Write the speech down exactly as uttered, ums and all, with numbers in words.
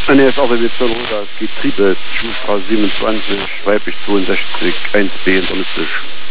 Ah, nee, ist auch wie Zoll Roda, es geht Triebe, Schulstraße siebenundzwanzig, weiblich zweiundsechzig, eins B hinterlistig.